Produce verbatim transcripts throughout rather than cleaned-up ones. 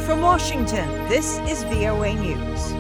From Washington, this is V O A News.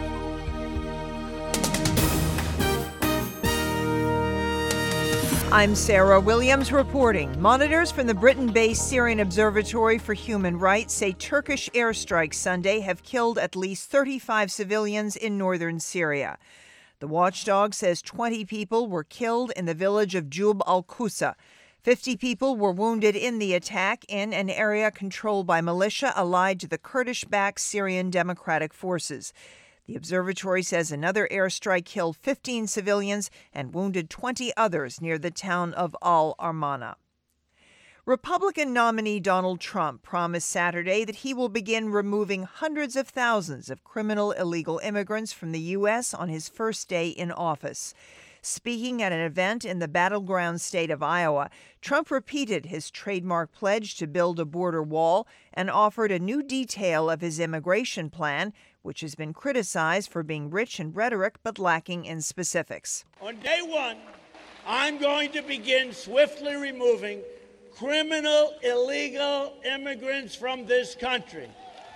I'm Sarah Williams reporting. Monitors from the Britain-based Syrian Observatory for Human Rights say Turkish airstrikes Sunday have killed at least thirty-five civilians in northern Syria. The watchdog says twenty people were killed in the village of Jub al-Qusa. fifty people were wounded in the attack in an area controlled by militia allied to the Kurdish-backed Syrian Democratic Forces. The observatory says another airstrike killed fifteen civilians and wounded twenty others near the town of Al-Armana. Republican nominee Donald Trump promised Saturday that he will begin removing hundreds of thousands of criminal illegal immigrants from the U S on his first day in office. Speaking at an event in the battleground state of Iowa, Trump repeated his trademark pledge to build a border wall and offered a new detail of his immigration plan, which has been criticized for being rich in rhetoric but lacking in specifics. On day one, I'm going to begin swiftly removing criminal illegal immigrants from this country.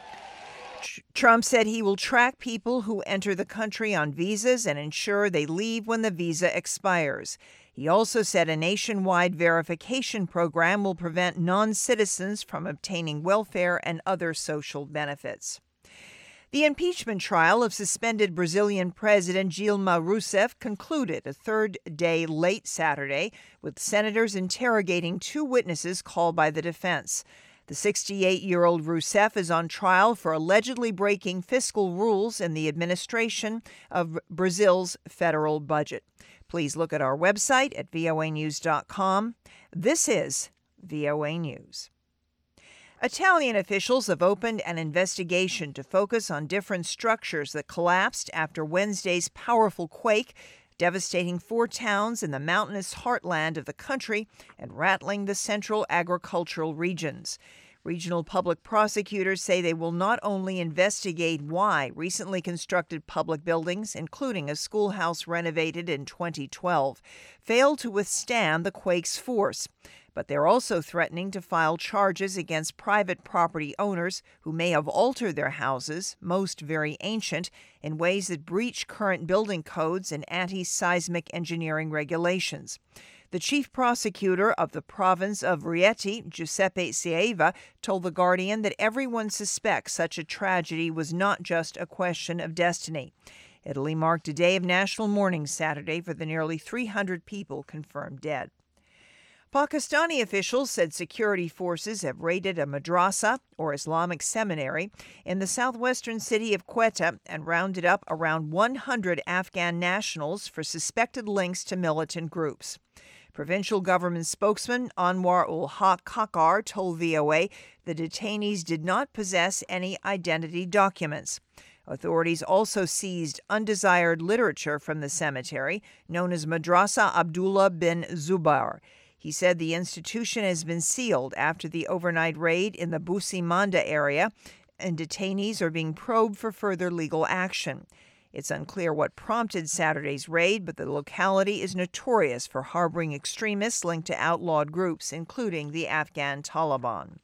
Trump said he will track people who enter the country on visas and ensure they leave when the visa expires. He also said a nationwide verification program will prevent non-citizens from obtaining welfare and other social benefits. The impeachment trial of suspended Brazilian President Dilma Rousseff concluded a third day late Saturday, with senators interrogating two witnesses called by the defense. The sixty-eight-year-old Rousseff is on trial for allegedly breaking fiscal rules in the administration of Brazil's federal budget. Please look at our website at V O A news dot com. This is V O A News. Italian officials have opened an investigation to focus on different structures that collapsed after Wednesday's powerful quake, devastating four towns in the mountainous heartland of the country and rattling the central agricultural regions. Regional public prosecutors say they will not only investigate why recently constructed public buildings, including a schoolhouse renovated in twenty twelve, failed to withstand the quake's force, but they're also threatening to file charges against private property owners who may have altered their houses, most very ancient, in ways that breach current building codes and anti-seismic engineering regulations. The chief prosecutor of the province of Rieti, Giuseppe Sieva, told The Guardian that everyone suspects such a tragedy was not just a question of destiny. Italy marked a day of national mourning Saturday for the nearly three hundred people confirmed dead. Pakistani officials said security forces have raided a madrasa, or Islamic seminary, in the southwestern city of Quetta and rounded up around one hundred Afghan nationals for suspected links to militant groups. Provincial government spokesman Anwar ul Haq Kakar told V O A the detainees did not possess any identity documents. Authorities also seized undesired literature from the cemetery, known as Madrasa Abdullah bin Zubair. He said the institution has been sealed after the overnight raid in the Busi Manda area, and detainees are being probed for further legal action. It's unclear what prompted Saturday's raid, but the locality is notorious for harboring extremists linked to outlawed groups, including the Afghan Taliban.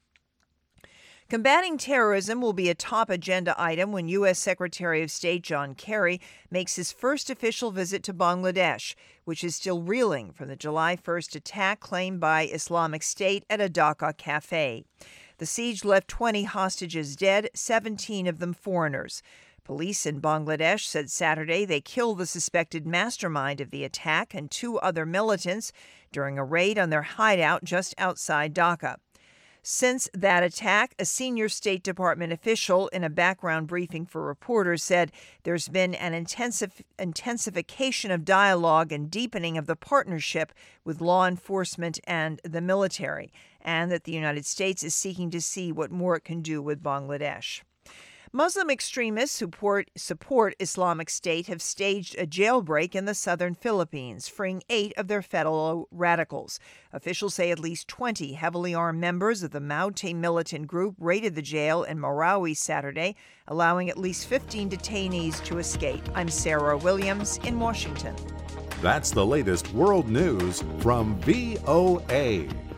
Combating terrorism will be a top agenda item when U S Secretary of State John Kerry makes his first official visit to Bangladesh, which is still reeling from the July first attack claimed by Islamic State at a Dhaka cafe. The siege left twenty hostages dead, seventeen of them foreigners. Police in Bangladesh said Saturday they killed the suspected mastermind of the attack and two other militants during a raid on their hideout just outside Dhaka. Since that attack, a senior State Department official in a background briefing for reporters said there's been an intensive, intensification of dialogue and deepening of the partnership with law enforcement and the military, and that the United States is seeking to see what more it can do with Bangladesh. Muslim extremists who support, support Islamic State have staged a jailbreak in the southern Philippines, freeing eight of their fellow radicals. Officials say at least twenty heavily armed members of the Maute militant group raided the jail in Marawi Saturday, allowing at least fifteen detainees to escape. I'm Sarah Williams in Washington. That's the latest world news from V O A.